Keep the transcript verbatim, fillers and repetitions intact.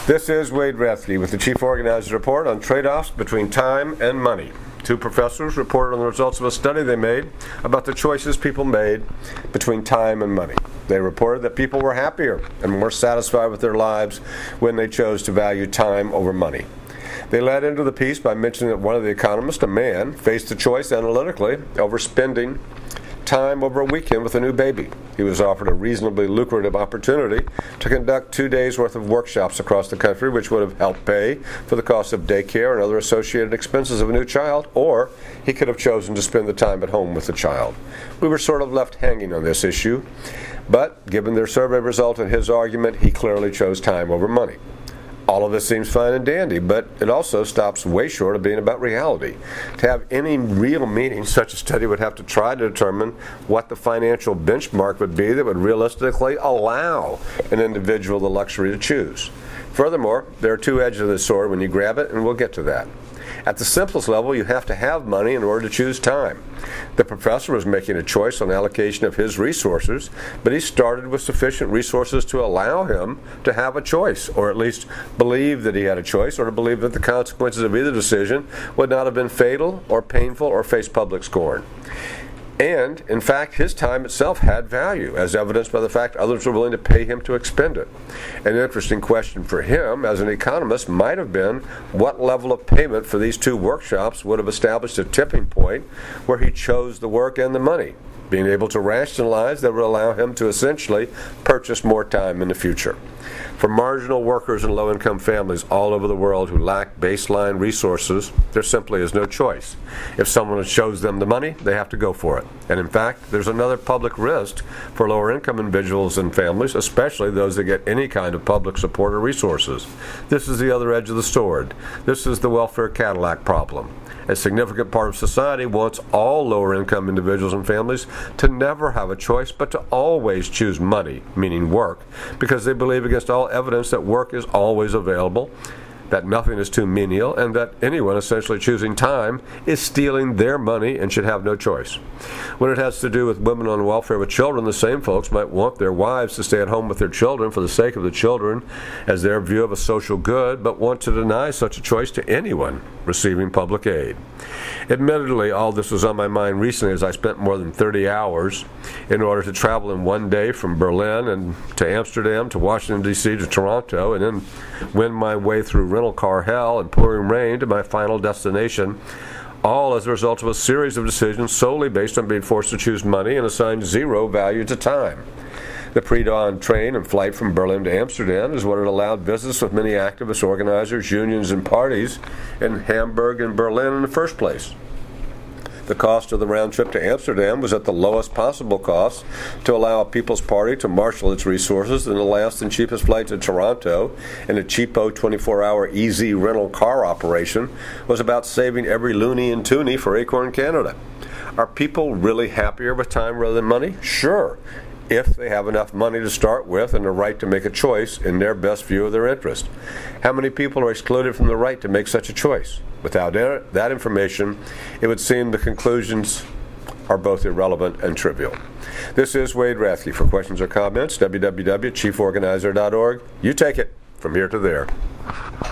This is Wade Rathke with the Chief Organizer Report on trade-offs between time and money. Two professors reported on the results of a study they made about the choices people made between time and money. They reported that people were happier and more satisfied with their lives when they chose to value time over money. They led into the piece by mentioning that one of the economists, a man, faced the choice analytically over spending time over a weekend with a new baby. He was offered a reasonably lucrative opportunity to conduct two days' worth of workshops across the country, which would have helped pay for the cost of daycare and other associated expenses of a new child, or he could have chosen to spend the time at home with the child. We were sort of left hanging on this issue, but given their survey result and his argument, he clearly chose time over money. All of this seems fine and dandy, but it also stops way short of being about reality. To have any real meaning, such a study would have to try to determine what the financial benchmark would be that would realistically allow an individual the luxury to choose. Furthermore, there are two edges of the sword when you grab it, and we'll get to that. At the simplest level, you have to have money in order to choose time. The professor was making a choice on allocation of his resources, but he started with sufficient resources to allow him to have a choice, or at least believe that he had a choice, or to believe that the consequences of either decision would not have been fatal or painful or face public scorn. And, in fact, his time itself had value, as evidenced by the fact others were willing to pay him to expend it. An interesting question for him, as an economist, might have been what level of payment for these two workshops would have established a tipping point where he chose the work and the money, being able to rationalize that would allow him to essentially purchase more time in the future. For marginal workers and low-income families all over the world who lack baseline resources, there simply is no choice. If someone shows them the money, they have to go for it. And in fact, there's another public risk for lower-income individuals and families, especially those that get any kind of public support or resources. This is the other edge of the sword. This is the welfare Cadillac problem. A significant part of society wants all lower-income individuals and families to never have a choice, but to always choose money, meaning work, because they believe against all evidence that work is always available, that nothing is too menial, and that anyone essentially choosing time is stealing their money and should have no choice. When it has to do with women on welfare with children, the same folks might want their wives to stay at home with their children for the sake of the children as their view of a social good, but want to deny such a choice to anyone receiving public aid. Admittedly, all this was on my mind recently as I spent more than thirty hours in order to travel in one day from Berlin and to Amsterdam to Washington, D C to Toronto, and then wend my way through rental car hell and pouring rain to my final destination, all as a result of a series of decisions solely based on being forced to choose money and assign zero value to time. The pre-dawn train and flight from Berlin to Amsterdam is what had allowed visits with many activists, organizers, unions, and parties in Hamburg and Berlin in the first place. The cost of the round trip to Amsterdam was at the lowest possible cost to allow a People's Party to marshal its resources, and the last and cheapest flight to Toronto in a cheapo twenty-four hour easy rental car operation was about saving every loony and toonie for Acorn Canada. Are people really happier with time rather than money? Sure, if they have enough money to start with and the right to make a choice in their best view of their interest. How many people are excluded from the right to make such a choice? Without that information, it would seem the conclusions are both irrelevant and trivial. This is Wade Rathke. For questions or comments, w w w dot chief organizer dot org. You take it from here to there.